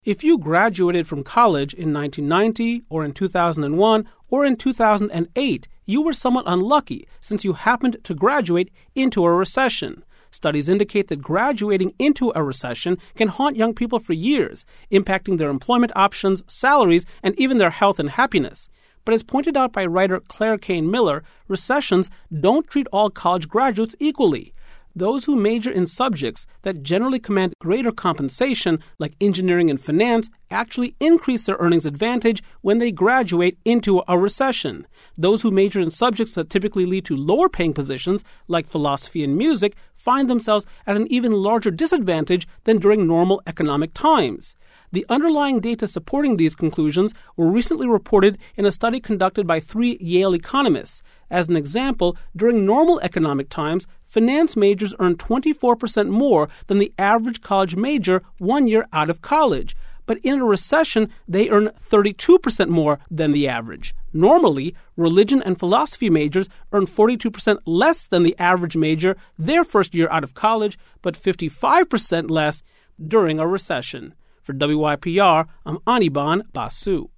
If you graduated from college in 1990 or in 2001 or in 2008, you were somewhat unlucky since you happened to graduate into a recession. Studies indicate that graduating into a recession can haunt young people for years, impacting their employment options, salaries, and even their health and happiness. But as pointed out by writer Claire Kane Miller, recessions don't treat all college graduates equally. Those who major in subjects that generally command greater compensation, like engineering and finance, actually increase their earnings advantage when they graduate into a recession. Those who major in subjects that typically lead to lower paying positions, like philosophy and music, find themselves at an even larger disadvantage than during normal economic times. The underlying data supporting these conclusions were recently reported in a study conducted by 3 Yale economists. As an example, during normal economic times, finance majors earn 24% more than the average college major 1 year out of college. But in a recession, they earn 32% more than the average. Normally, religion and philosophy majors earn 42% less than the average major their first year out of college, but 55% less during a recession. For WYPR, I'm Anirban Basu.